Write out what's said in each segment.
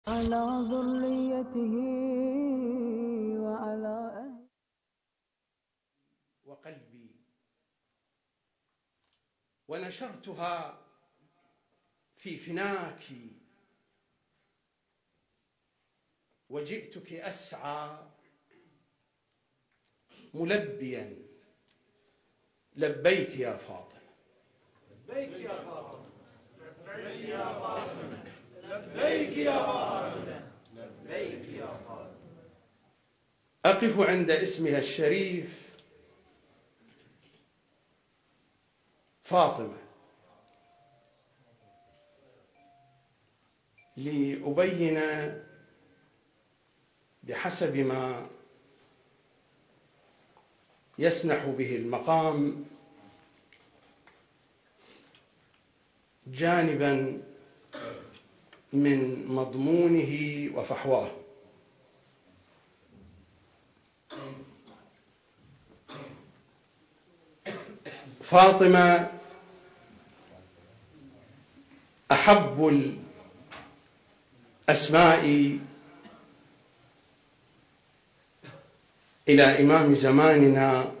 على ذريته وعلى أهله وقلبي ونشرتها في فناك وجئتك أسعى ملبيا لبيك يا فاطمة لبيك يا فاطمة لبيك يا فاطمة لبيك يا فاطمة لبيك يا فاطمة. أقف عند اسمها الشريف فاطمة لأبين بحسب ما يسنح به المقام جانبا من مضمونه وفحواه. فاطمة أحب الأسماء إلى إمام زماننا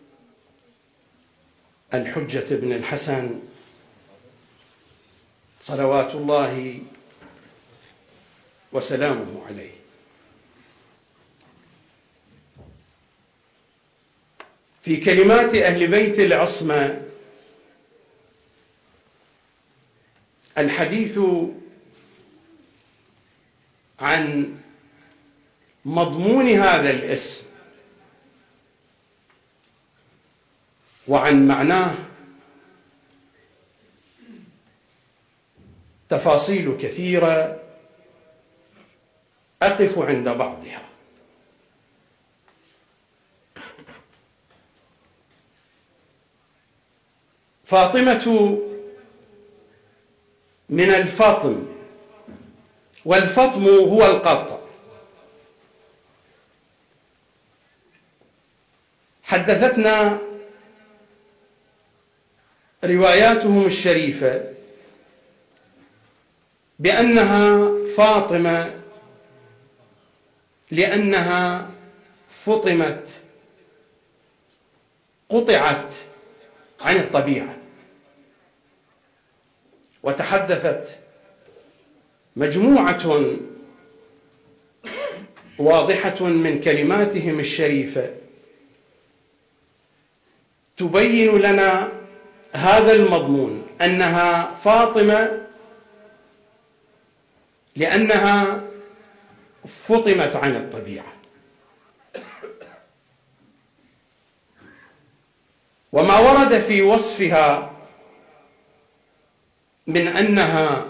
الحجة بن الحسن صلوات الله وسلامه عليه. في كلمات أهل بيت العصمة الحديث عن مضمون هذا الاسم وعن معناه تفاصيل كثيرة أقف عند بعضها. فاطمة من الفطم، والفطم هو القطع. حدثتنا رواياتهم الشريفة بأنها فاطمة لأنها فطمت، قطعت عن الطبيعة. وتحدثت مجموعة واضحة من كلماتهم الشريفة تبين لنا هذا المضمون، أنها فاطمة لأنها فطمت عن الطبيعة. وما ورد في وصفها من أنها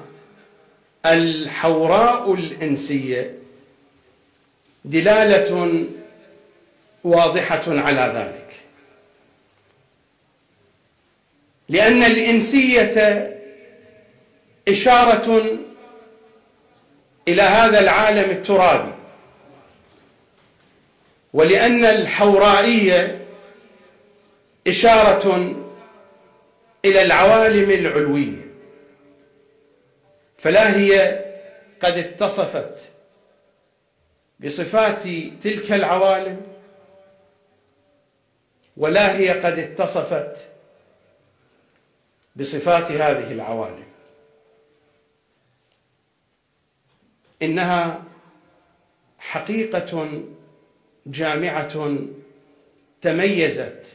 الحوراء الإنسية دلالة واضحة على ذلك، لأن الإنسية إشارة إلى هذا العالم الترابي، ولأن الحورائية إشارة إلى العوالم العلوية. فلا هي قد اتصفت بصفات تلك العوالم، ولا هي قد اتصفت بصفات هذه العوالم. إنها حقيقة جامعة تميزت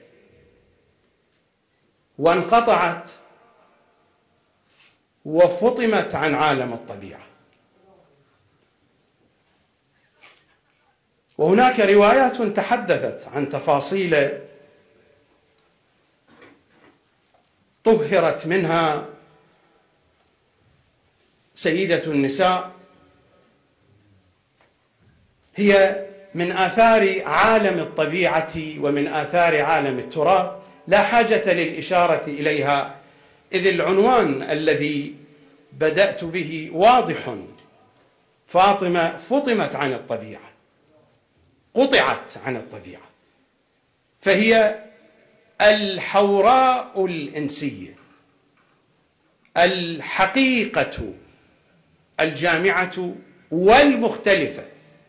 وانقطعت وفطمت عن عالم الطبيعة. وهناك روايات تحدثت عن تفاصيل طهرت منها سيدة النساء، هي من آثار عالم الطبيعة ومن آثار عالم التراب، لا حاجة للإشارة إليها، إذ العنوان الذي بدأت به واضح. فاطمة فطمت عن الطبيعة، قطعت عن الطبيعة، فهي الحوراء الإنسية، الحقيقة الجامعة والمختلفة،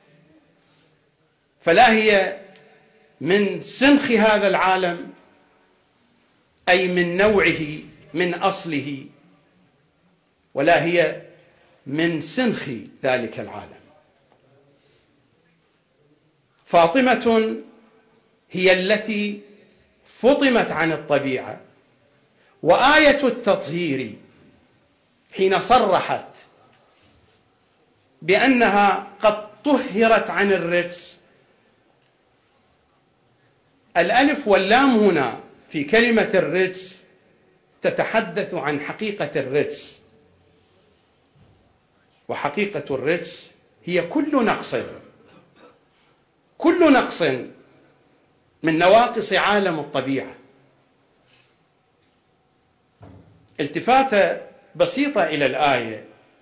فلا هي من سنخ هذا العالم أي من نوعه من أصله، ولا هي من سنخ ذلك العالم. فاطمة هي التي فطمت عن الطبيعة، وآية التطهير حين صرحت بأنها قد طهرت عن الرجس، الألف واللام هنا في كلمة الرجس تتحدث عن حقيقة الرجس، وحقيقة الرجس هي كل نقص من نواقص عالم الطبيعة. التفاتة بسيطة إلى الآية: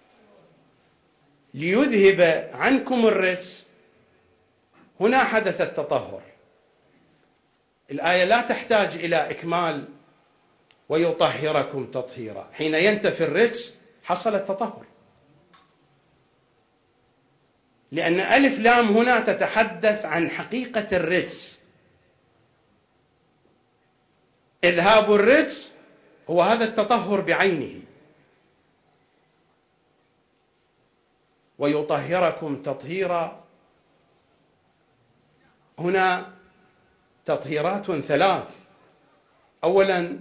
ليذهب عنكم الرجس، هنا حدث التطهر. الآية لا تحتاج إلى إكمال ويطهركم تطهيرا، حين ينتفي الرجس حصل التطهر، لأن ألف لام هنا تتحدث عن حقيقة الرجس. إذهاب الرجس هو هذا التطهر بعينه. ويطهركم تطهيرا، هنا تطهيرات ثلاث. أولا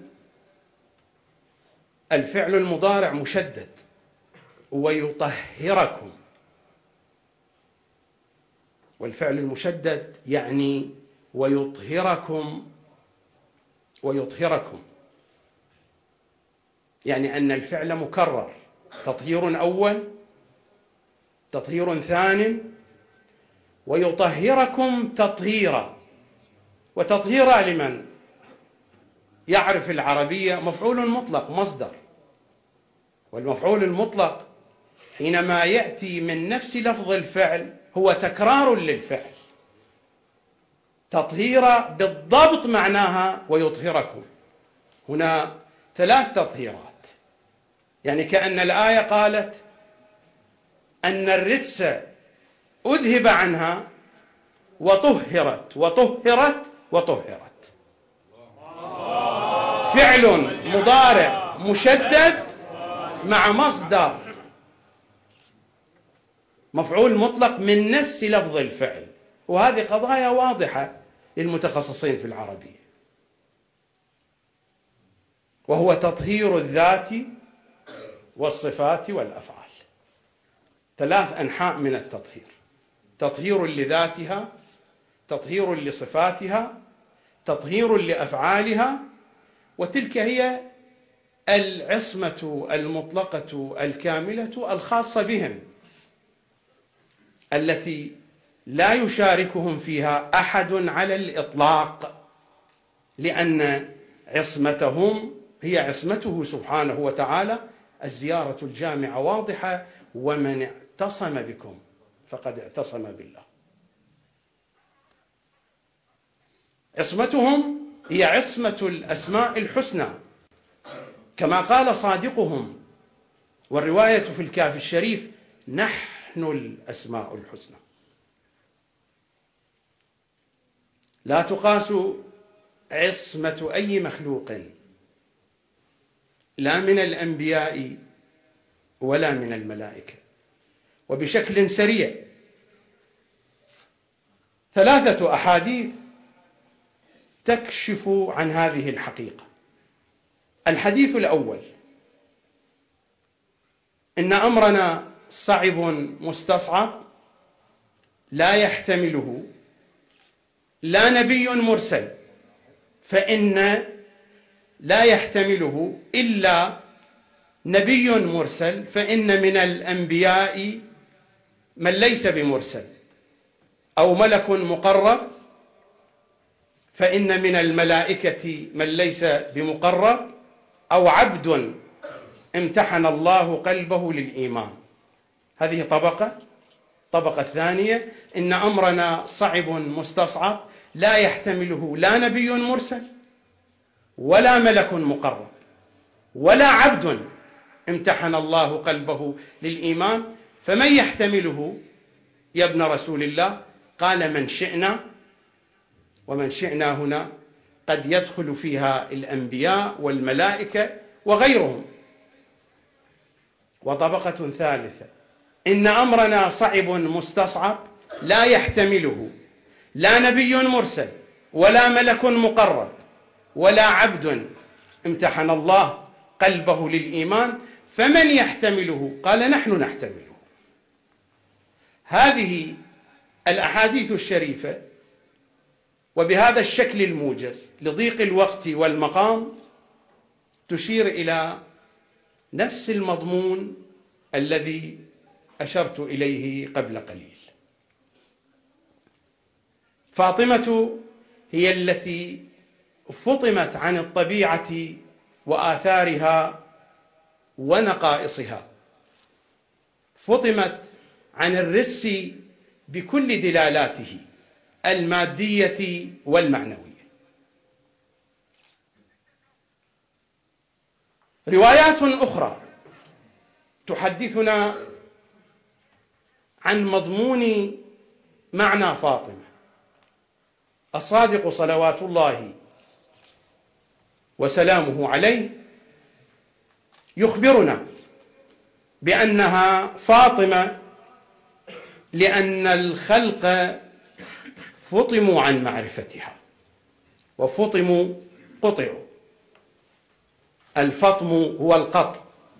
الفعل المضارع مشدد، ويطهركم، والفعل المشدد يعني ويطهركم، يعني أن الفعل مكرر، تطهير أول، تطهير ثاني، ويطهركم تطهيرا. وتطهيرا لمن يعرف العربية مفعول مطلق مصدر، والمفعول المطلق حينما يأتي من نفس لفظ الفعل هو تكرار للفعل. تطهيرا بالضبط معناها ويطهركم. هنا ثلاث تطهيرات، يعني كأن الآية قالت أن الرجس أذهب عنها وطهرت وطهرت وطهرت. فعل مضارع مشدد مع مصدر مفعول مطلق من نفس لفظ الفعل، وهذه قضايا واضحة للمتخصصين في العربية. وهو تطهير الذات والصفات والأفعال، ثلاث أنحاء من التطهير: تطهير لذاتها، تطهير لصفاتها، تطهير لأفعالها. وتلك هي العصمة المطلقة الكاملة الخاصة بهم، التي لا يشاركهم فيها أحد على الإطلاق، لأن عصمتهم هي عصمته سبحانه وتعالى. الزيارة الجامعة واضحة: ومن اعتصم بكم فقد اعتصم بالله. عصمتهم هي عصمة الأسماء الحسنى، كما قال صادقهم، والرواية في الكافي الشريف: نحن الأسماء الحسنى. لا تقاس عصمة أي مخلوق، لا من الأنبياء ولا من الملائكة. وبشكل سريع، ثلاثة أحاديث تكشف عن هذه الحقيقة. الحديث الأول: إن أمرنا صعب مستصعب لا يحتمله لا نبي مرسل، فإن لا يحتمله إلا نبي مرسل، فإن من الأنبياء من ليس بمرسل، أو ملك مقرب، فإن من الملائكة من ليس بمقرب، أو عبد امتحن الله قلبه للإيمان. هذه طبقة ثانية: إن أمرنا صعب مستصعب لا يحتمله لا نبي مرسل ولا ملك مقرب ولا عبد امتحن الله قلبه للإيمان، فمن يحتمله يا ابن رسول الله؟ قال من شئنا. ومن شئنا هنا قد يدخل فيها الأنبياء والملائكة وغيرهم. وطبقة ثالثة: إن أمرنا صعب مستصعب لا يحتمله لا نبي مرسل ولا ملك مقرب ولا عبد امتحن الله قلبه للإيمان، فمن يحتمله؟ قال نحن نحتمله. هذه الأحاديث الشريفة وبهذا الشكل الموجز لضيق الوقت والمقام تشير إلى نفس المضمون الذي أشرت إليه قبل قليل. فاطمة هي التي فطمت عن الطبيعة وآثارها ونقائصها، فطمت عن الرس بكل دلالاته المادية والمعنوية. روايات أخرى تحدثنا عن مضمون معنى فاطمة. الصادق صلوات الله وسلامه عليه يخبرنا بأنها فاطمة لأن الخلق فطموا عن معرفتها، وفطموا قطعوا. الفطم هو القطع.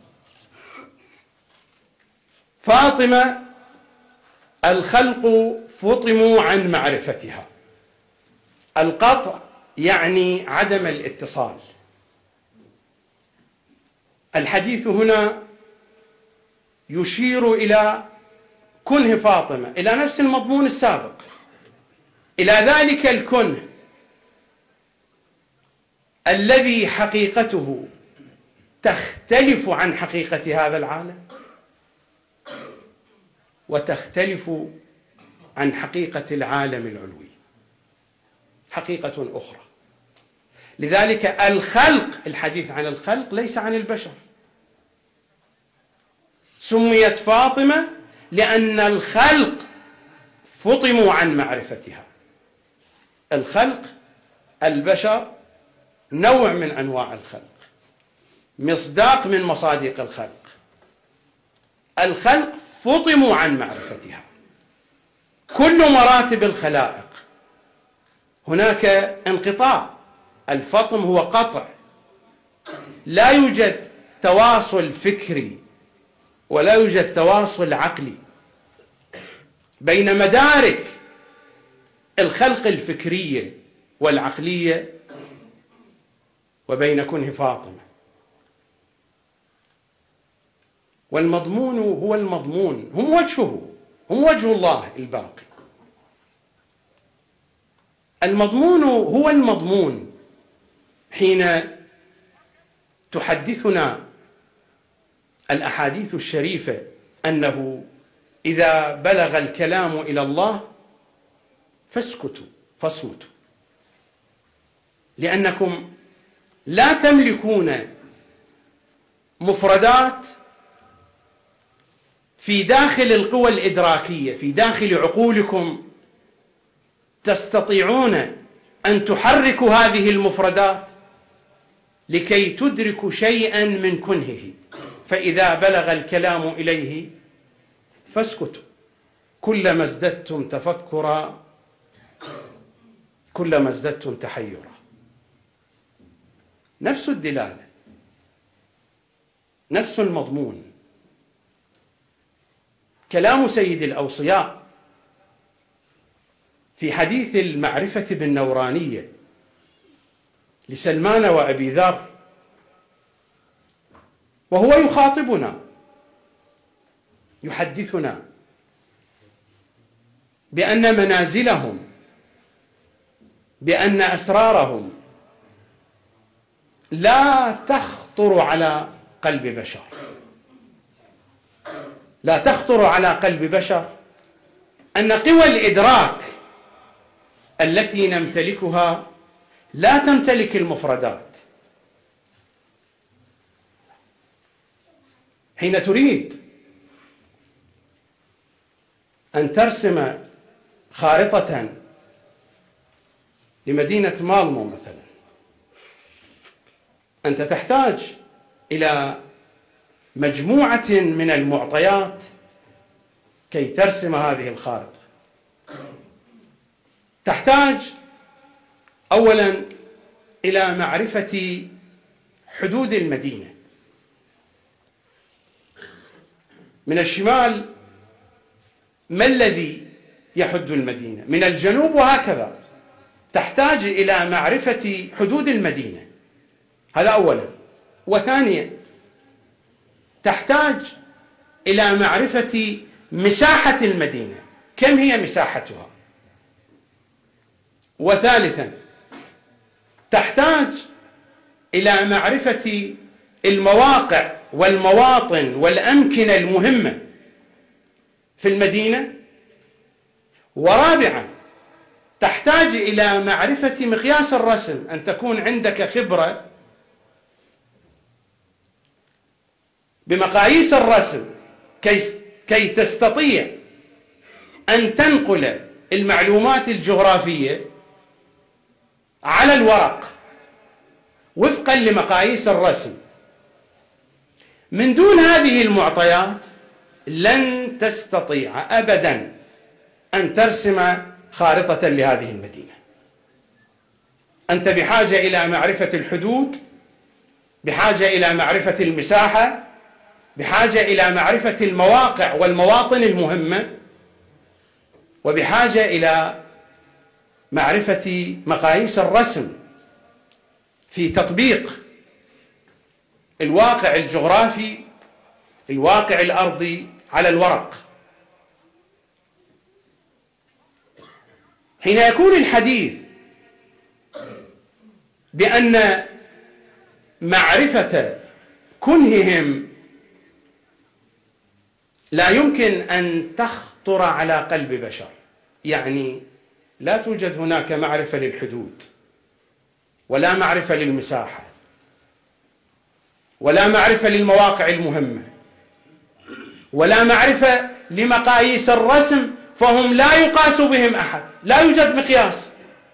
فاطمة الخلق فطموا عن معرفتها. القطع يعني عدم الاتصال. الحديث هنا يشير إلى كنه فاطمة، إلى نفس المضمون السابق، إلى ذلك الكنه الذي حقيقته تختلف عن حقيقة هذا العالم وتختلف عن حقيقة العالم العلوي، حقيقة أخرى. لذلك الخلق، الحديث عن الخلق ليس عن البشر. سميت فاطمة لأن الخلق فطموا عن معرفتها. الخلق، البشر، نوع من أنواع الخلق، مصداق من مصادق الخلق. الخلق فطموا عن معرفتها. كل مراتب الخلائق هناك انقطاع. الفطم هو قطع. لا يوجد تواصل فكري ولا يوجد تواصل عقلي بين مدارك الخلق الفكرية والعقلية وبين كنه فاطمة. والمضمون هو المضمون، هم وجهه، هم وجه الله الباقي. المضمون هو المضمون. حين تحدثنا الأحاديث الشريفة أنه إذا بلغ الكلام إلى الله فاسكتوا فاصمتوا، لأنكم لا تملكون مفردات في داخل القوى الإدراكية، في داخل عقولكم تستطيعون أن تحركوا هذه المفردات لكي تدركوا شيئا من كنهه. فإذا بلغ الكلام إليه فاسكتوا. كلما ازددتم تفكرا كلما ازددتم تحيرا. نفس الدلالة، نفس المضمون. كلام سيد الأوصياء في حديث المعرفة بالنورانية لسلمان وأبي ذر، وهو يخاطبنا يحدثنا بأن منازلهم، بأن أسرارهم لا تخطر على قلب بشر، لا تخطر على قلب بشر أن قوى الإدراك التي نمتلكها لا تمتلك المفردات. حين تريد أن ترسم خارطة لمدينة مالمو مثلا، أنت تحتاج إلى مجموعة من المعطيات كي ترسم هذه الخارطة. تحتاج أولا إلى معرفة حدود المدينة من الشمال، ما الذي يحد المدينة من الجنوب، وهكذا. تحتاج إلى معرفة حدود المدينة، هذا أولا. وثانيا تحتاج إلى معرفة مساحة المدينة، كم هي مساحتها. وثالثا تحتاج إلى معرفة المواقع والمواطن والأمكنة المهمة في المدينة. ورابعا تحتاج إلى معرفة مقياس الرسم، أن تكون عندك خبرة بمقاييس الرسم كي تستطيع أن تنقل المعلومات الجغرافية على الورق وفقا لمقاييس الرسم. من دون هذه المعطيات لن تستطيع أبدا أن ترسم خارطة لهذه المدينة. أنت بحاجة إلى معرفة الحدود، بحاجة إلى معرفة المساحة، بحاجة إلى معرفة المواقع والمواطن المهمة، وبحاجة إلى معرفة مقاييس الرسم في تطبيق الواقع الجغرافي، الواقع الأرضي على الورق. حين يكون الحديث بأن معرفة كنههم لا يمكن أن تخطر على قلب بشر، يعني لا توجد هناك معرفة للحدود، ولا معرفة للمساحة، ولا معرفة للمواقع المهمة، ولا معرفة لمقاييس الرسم، فهم لا يقاس بهم أحد، لا يوجد مقياس.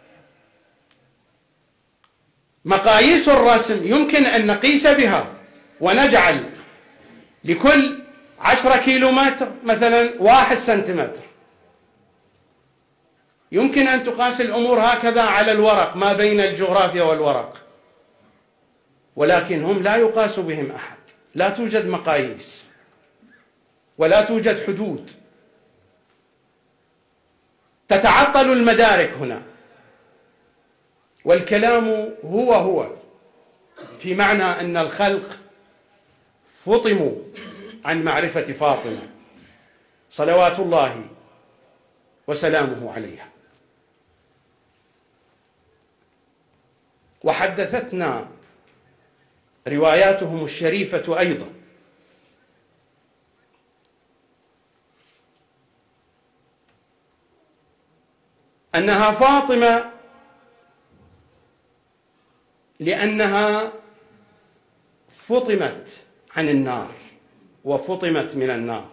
مقاييس الرسم يمكن أن نقيس بها ونجعل لكل 10 كيلومتر مثلا 1 سنتيمتر. يمكن أن تقاس الأمور هكذا على الورق ما بين الجغرافيا والورق، ولكن هم لا يقاس بهم أحد، لا توجد مقاييس ولا توجد حدود. تتعطل المدارك هنا، والكلام هو في معنى أن الخلق فطموا عن معرفة فاطمة صلوات الله وسلامه عليها. وحدثتنا رواياتهم الشريفة أيضا أنها فاطمة لأنها فطمت عن النار وفطمت من النار،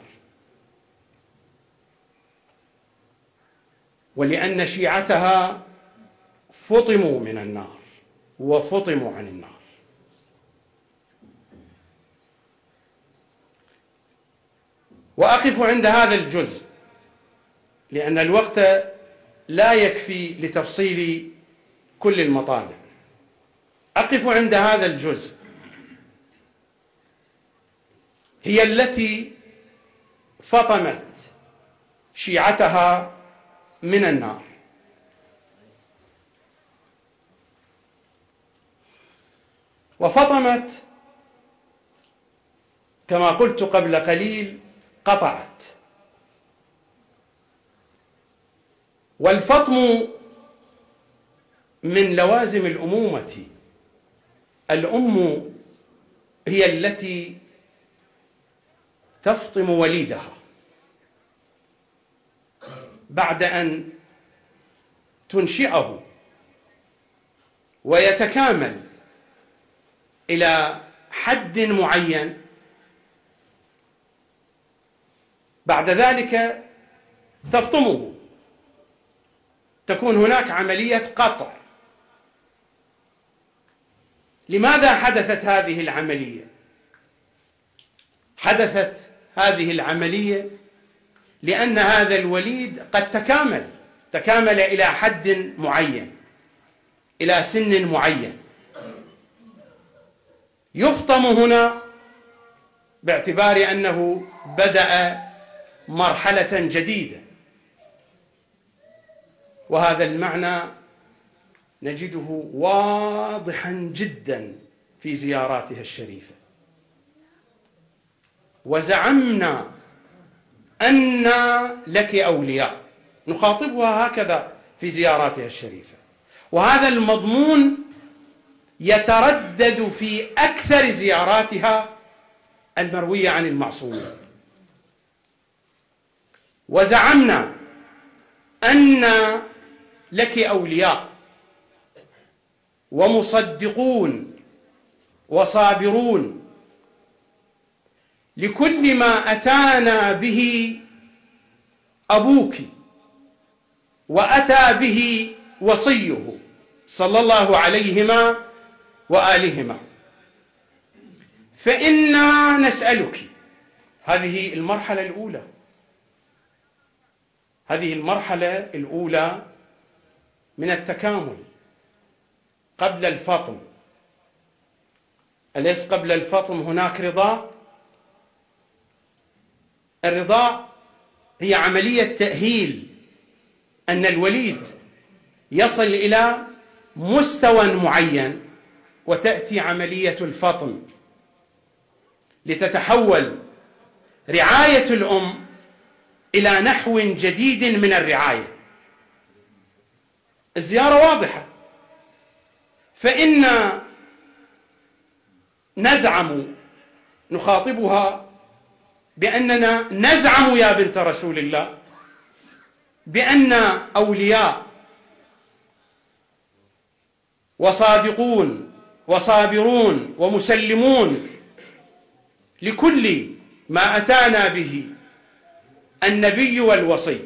ولأن شيعتها فطموا من النار وفطموا عن النار. وأقف عند هذا الجزء لأن الوقت لا يكفي لتفصيل كل المطالب. أقف عند هذا الجزء. هي التي فطمت شيعتها من النار. وفطمت كما قلت قبل قليل قطعت. والفطم من لوازم الأمومة. الأم هي التي تفطم وليدها بعد أن تنشئه ويتكامل إلى حد معين. بعد ذلك تفطمه، تكون هناك عملية قطع. لماذا حدثت هذه العملية؟ حدثت هذه العملية لأن هذا الوليد قد تكامل إلى حد معين، إلى سن معين، يفطم هنا باعتبار أنه بدأ مرحلة جديدة. وهذا المعنى نجده واضحا جدا في زياراتها الشريفة. وزعمنا أن لك أولياء، نخاطبها هكذا في زياراتها الشريفة. وهذا المضمون يتردد في أكثر زياراتها المروية عن المعصومين. وزعمنا أن لك أولياء ومصدقون وصابرون لكل ما أتانا به أبوك وأتى به وصيه صلى الله عليهما وآلهما، فإنا نسألك. هذه المرحلة الأولى، هذه المرحلة الأولى من التكامل قبل الفطم. أليس قبل الفطم هناك رضاع؟ الرضاع هي عملية تأهيل أن الوليد يصل إلى مستوى معين، وتأتي عملية الفطم لتتحول رعاية الأم إلى نحو جديد من الرعاية. الزيارة واضحة، فإن نزعم، نخاطبها بأننا نزعم يا بنت رسول الله بأن أولياء وصادقون وصابرون ومسلمون لكل ما أتانا به النبي والوصي.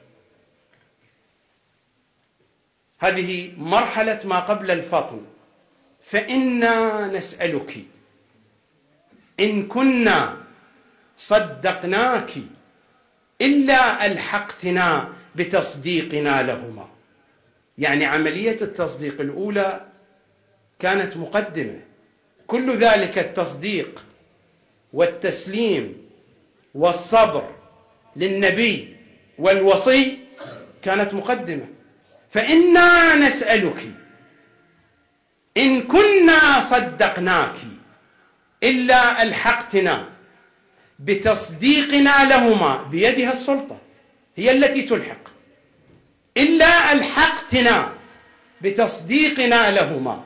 هذه مرحلة ما قبل الفطم. فإنا نسألك إن كنا صدقناك إلا ألحقتنا بتصديقنا لهما. يعني عملية التصديق الأولى كانت مقدمة، كل ذلك التصديق والتسليم والصبر للنبي والوصي كانت مقدمة. فإنا نسألك إن كنا صدقناك إلا ألحقتنا بتصديقنا لهما. بيدها السلطة، هي التي تلحق. إلا ألحقتنا بتصديقنا لهما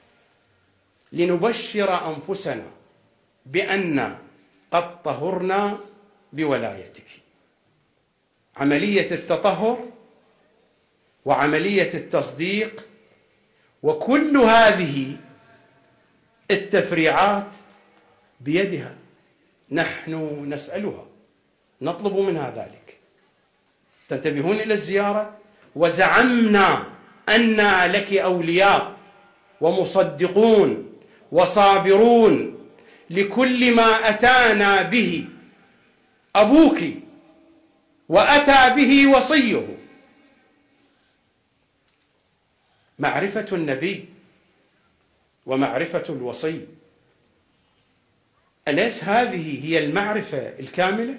لنبشر أنفسنا بأن قد طهرنا بولايتك. عملية التطهر وعملية التصديق وكل هذه التفريعات بيدها، نحن نسألها، نطلب منها ذلك. تنتبهون إلى الزيارة. وزعمنا أن لك أولياء ومصدقون وصابرون لكل ما أتانا به أبوك وأتى به وصيه. معرفة النبي ومعرفة الوصي، أليس هذه هي المعرفة الكاملة؟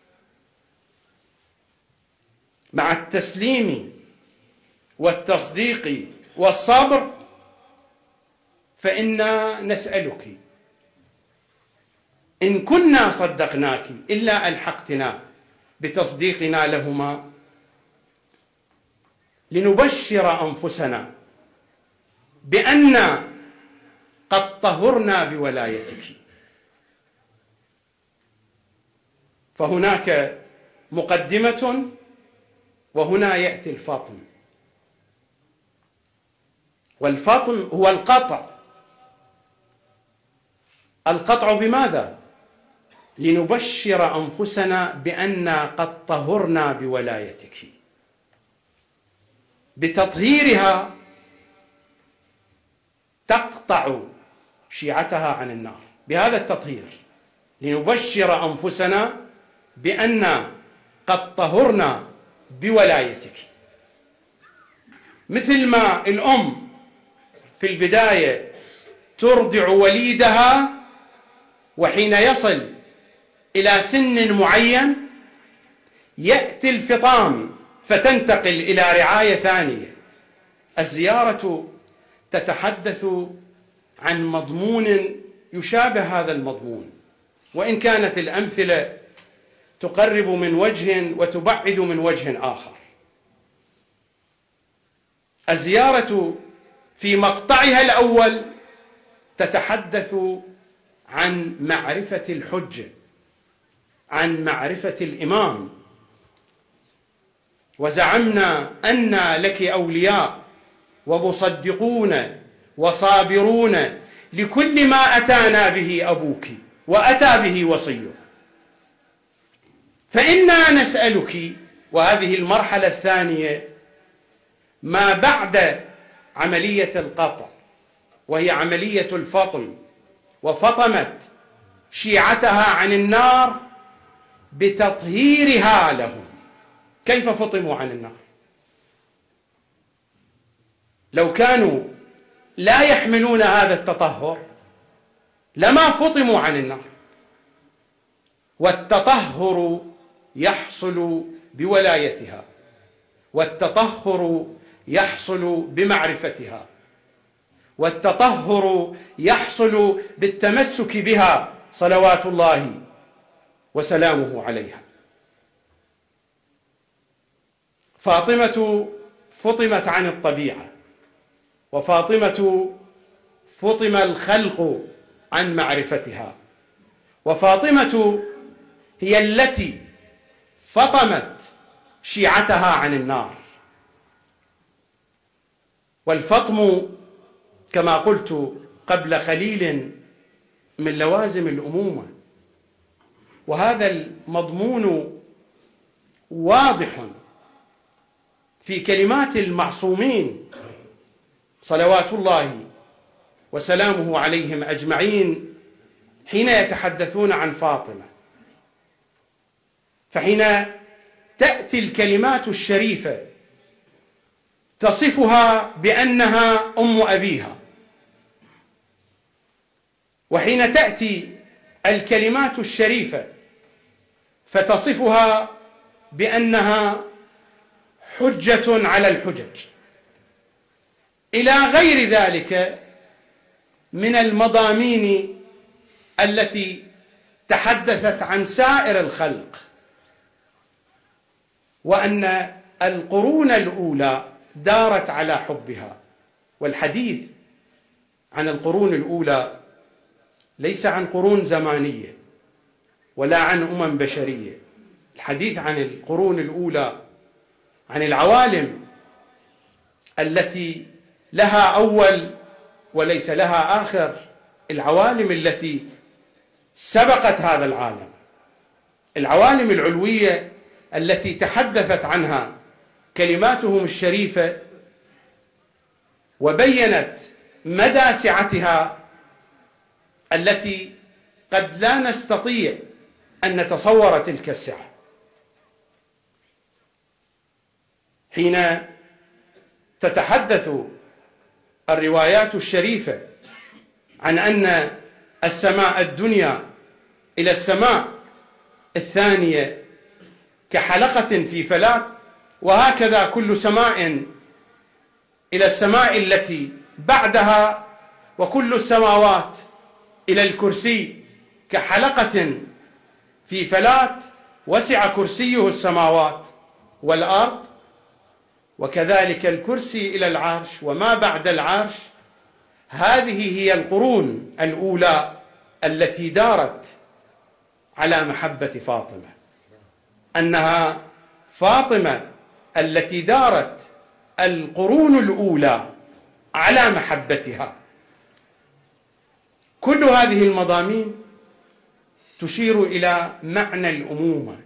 مع التسليم والتصديق والصبر. فإنا نسألك إن كنا صدقناك إلا ألحقتنا بتصديقنا لهما لنبشر أنفسنا بأن قد طهرنا بولايتك. فهناك مقدمة، وهنا يأتي الفطم. والفطم هو القطع. القطع بماذا؟ لنبشر أنفسنا بأننا قد طهرنا بولايتك. بتطهيرها تقطع شيعتها عن النار، بهذا التطهير لنبشر أنفسنا بأننا قد طهرنا بولايتك. مثل ما الأم في البداية ترضع وليدها، وحين يصل إلى سن معين يأتي الفطام فتنتقل إلى رعاية ثانية. الزيارة تتحدث عن مضمون يشابه هذا المضمون، وإن كانت الأمثلة تقرب من وجه وتبعد من وجه آخر. الزيارة في مقطعها الأول تتحدث عن معرفة الحجة، عن معرفة الإمام. وزعمنا أن لك أولياء ومصدقون وصابرون لكل ما أتانا به أبوك وأتى به وصيه، فإنا نسألك. وهذه المرحلة الثانية ما بعد عملية القطع، وهي عملية الفطم، وفطمت شيعتها عن النار بتطهيرها لهم. كيف فطموا عن النار؟ لو كانوا لا يحملون هذا التطهر لما فطموا عن النار. والتطهر يحصل بولايتها، والتطهر يحصل بمعرفتها، والتطهر يحصل بالتمسك بها صلوات الله وسلامه عليها. فاطمة فطمت عن الطبيعة، وفاطمة فطم الخلق عن معرفتها، وفاطمة هي التي فطمت شيعتها عن النار. والفطم كما قلت قبل قليل من لوازم الأمومة، وهذا المضمون واضح في كلمات المعصومين صلوات الله وسلامه عليهم أجمعين حين يتحدثون عن فاطمة. فحين تأتي الكلمات الشريفة تصفها بأنها أم أبيها، وحين تأتي الكلمات الشريفة فتصفها بأنها حجة على الحجج، إلى غير ذلك من المضامين التي تحدثت عن سائر الخلق، وأن القرون الأولى دارت على حبها. والحديث عن القرون الأولى ليس عن قرون زمانية ولا عن بشرية. الحديث عن القرون الأولى عن العوالم التي لها أول وليس لها آخر، العوالم التي سبقت هذا العالم، العوالم العلوية التي تحدثت عنها كلماتهم الشريفة وبينت مدى سعتها التي قد لا نستطيع أن نتصور تلك السعة. حين تتحدث الروايات الشريفة عن أن السماء الدنيا إلى السماء الثانية كحلقة في فلاة، وهكذا كل سماء إلى السماء التي بعدها، وكل السماوات إلى الكرسي كحلقة في فلاة، وسع كرسيه السماوات والأرض، وكذلك الكرسي إلى العرش وما بعد العرش. هذه هي القرون الأولى التي دارت على محبة فاطمة، أنها فاطمة التي دارت القرون الأولى على محبتها. كل هذه المضامين تشير إلى معنى الأمومة،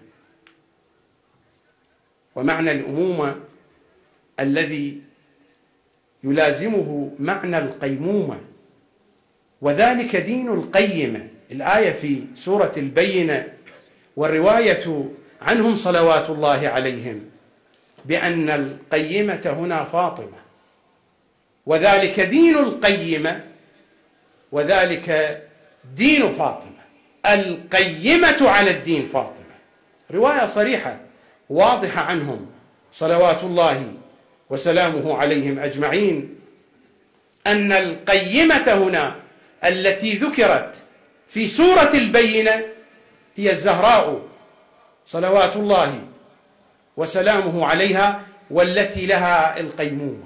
ومعنى الأمومة الذي يلازمه معنى القيمومة، وذلك دين القيمة. الآية في سورة البينة والرواية عنهم صلوات الله عليهم بأن القيمة هنا فاطمة، وذلك دين القيمة، وذلك دين فاطمة. القيمة على الدين فاطمة، رواية صريحة واضحة عنهم صلوات الله وسلامه عليهم أجمعين، أن القيمة هنا التي ذكرت في سورة البينة هي الزهراء صلوات الله وسلامه عليها، والتي لها القيمومة.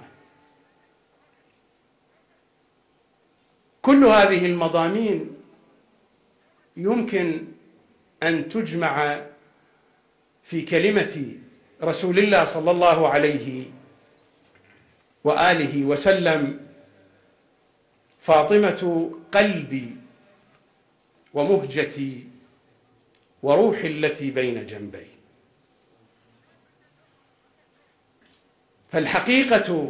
كل هذه المضامين يمكن أن تجمع في كلمة رسول الله صلى الله عليه وآله وسلم: فاطمة قلبي ومهجتي وروحي التي بين جنبي. فالحقيقة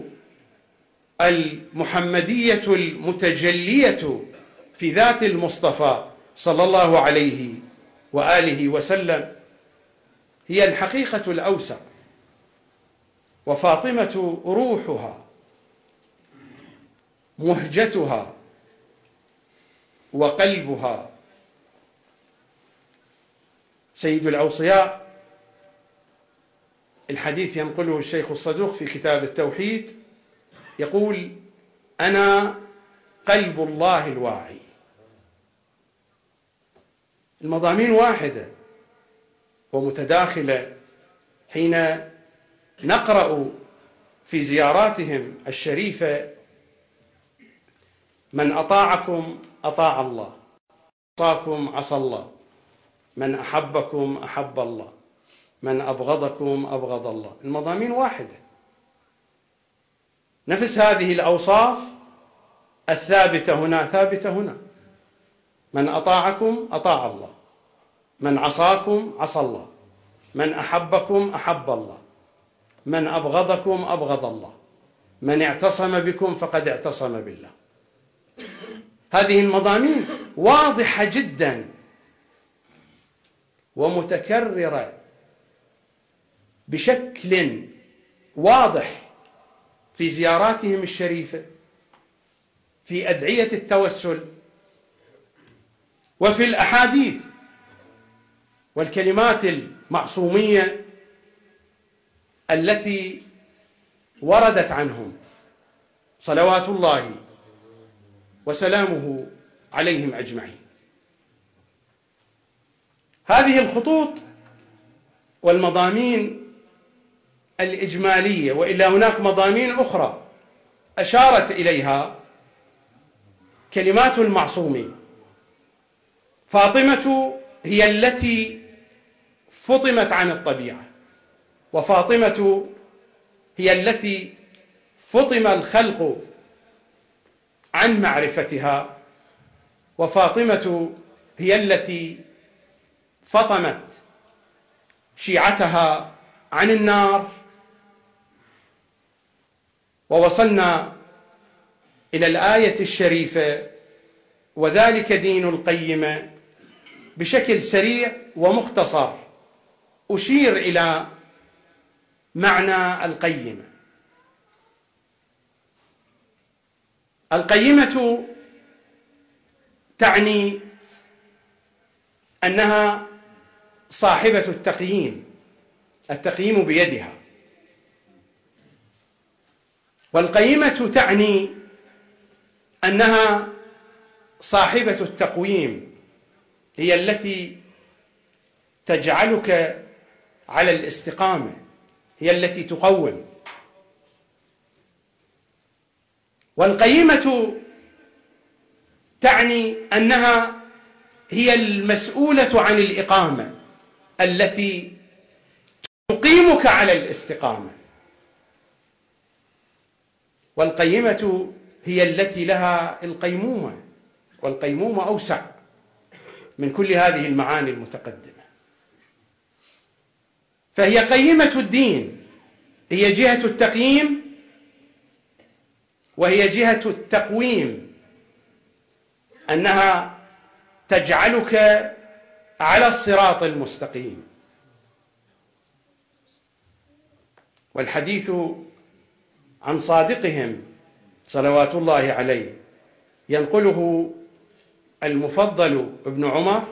المحمدية المتجلية في ذات المصطفى صلى الله عليه وآله وسلم هي الحقيقة الأوسع، وفاطمة روحها مهجتها وقلبها. سيد الأوصياء، الحديث ينقله الشيخ الصدوق في كتاب التوحيد، يقول: أنا قلب الله الواعي. المضامين واحدة ومتداخلة. حين نقرأ في زياراتهم الشريفة: من أطاعكم أطاع الله، عصاكم عصى الله، من أحبكم أحب الله، من أبغضكم أبغض الله. المضامين واحدة، نفس هذه الأوصاف الثابتة هنا ثابتة هنا. من أطاعكم أطاع الله، من عصاكم عصى الله، من أحبكم أحب الله، من أبغضكم أبغض الله، من اعتصم بكم فقد اعتصم بالله. هذه المضامين واضحة جدا ومتكررة بشكل واضح في زياراتهم الشريفة، في أدعية التوسل، وفي الأحاديث والكلمات المعصومية التي وردت عنهم صلوات الله وسلامه عليهم أجمعين. هذه الخطوط والمضامين الإجمالية، وإلا هناك مضامين أخرى أشارت إليها كلمات المعصومين. فاطمة هي التي فطمت عن الطبيعة، وفاطمة هي التي فطم الخلق عن معرفتها، وفاطمة هي التي فطمت شيعتها عن النار. ووصلنا إلى الآية الشريفة: وذلك دين القيمة، بشكل سريع ومختصر أشير إلى معنى القيمة. القيمة تعني أنها صاحبة التقييم، التقييم بيدها. والقيمة تعني أنها صاحبة التقويم، هي التي تجعلك على الاستقامة، هي التي تقوم. والقيمة تعني أنها هي المسؤولة عن الإقامة، التي تقيمك على الاستقامة. والقيمة هي التي لها القيمومة، والقيمومة أوسع، من كل هذه المعاني المتقدمة. فهي قيمة الدين، هي جهة التقييم وهي جهة التقويم، أنها تجعلك على الصراط المستقيم. والحديث عن صادقهم صلوات الله عليه ينقله المفضل ابن عمر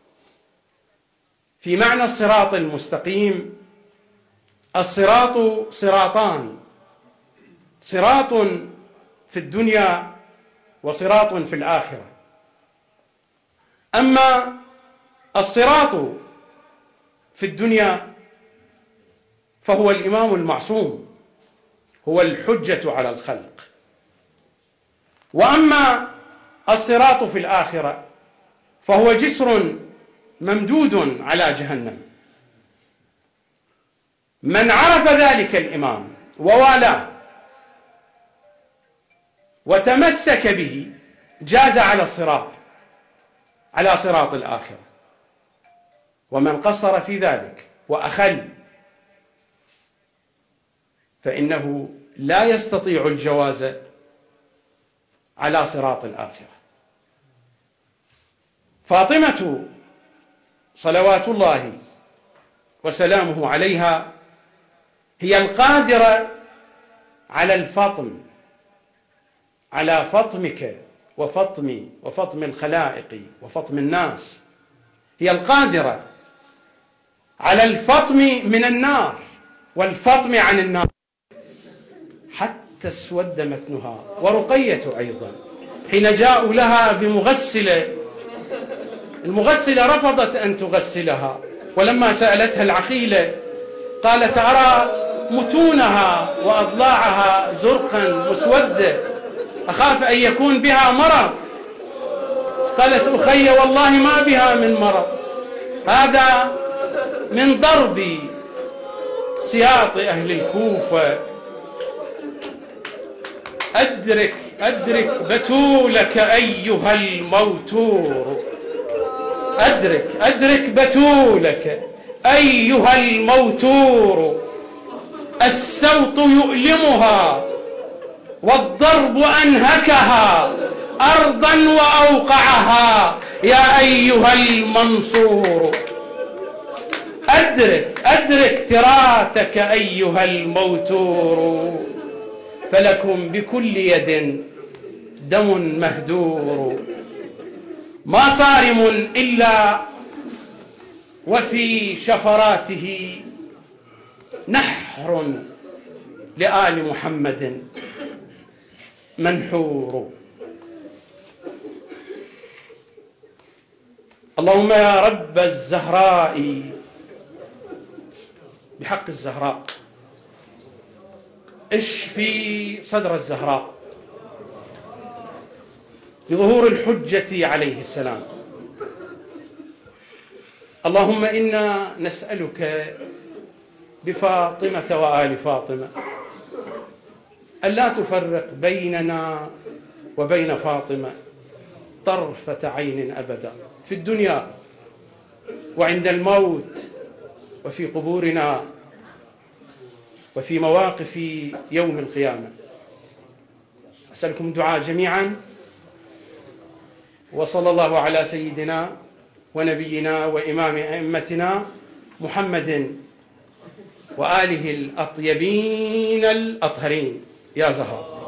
في معنى الصراط المستقيم: الصراط صراطان، صراط في الدنيا وصراط في الآخرة. أما الصراط في الدنيا فهو الإمام المعصوم، هو الحجة على الخلق. وأما الصراط في الآخرة فهو جسر ممدود على جهنم. من عرف ذلك الإمام ووالاه وتمسك به جاز على الصراط، على صراط الآخرة. ومن قصر في ذلك وأخل فإنه لا يستطيع الجواز على صراط الآخرة. فاطمة صلوات الله وسلامه عليها هي القادرة على الفطم، على فطمك وفطمي وفطم الخلائق وفطم الناس. هي القادرة على الفطم من النار والفطم عن النار حتى اسود متنها. ورقية أيضا حين جاءوا لها بمغسلة، المغسلة رفضت أن تغسلها، ولما سألتها العقيلة قالت: أرى متونها وأضلاعها زرقا مسودة، أخاف أن يكون بها مرض. قالت: أخي والله ما بها من مرض، هذا من ضرب سياط أهل الكوفة. أدرك بتولك أيها الموتور، أدرك بتولك أيها الموتور، السوط يؤلمها والضرب أنهكها أرضا وأوقعها يا أيها المنصور. أدرك تراتك أيها الموتور، فلكم بكل يد دم مهدور، ما صارم إلا وفي شفراته نحر لآل محمد منحور. اللهم يا رب الزهراء بحق الزهراء اشفي صدر الزهراء بظهور الحجة عليه السلام. اللهم إنا نسألك بفاطمة وآل فاطمة ألا تفرق بيننا وبين فاطمة طرفة عين أبدا، في الدنيا وعند الموت وفي قبورنا وفي مواقف يوم القيامة. أسألكم الدعاء جميعا، وصلى الله على سيدنا ونبينا وإمام أئمتنا محمد وآله الأطيبين الأطهرين. يا زهراء.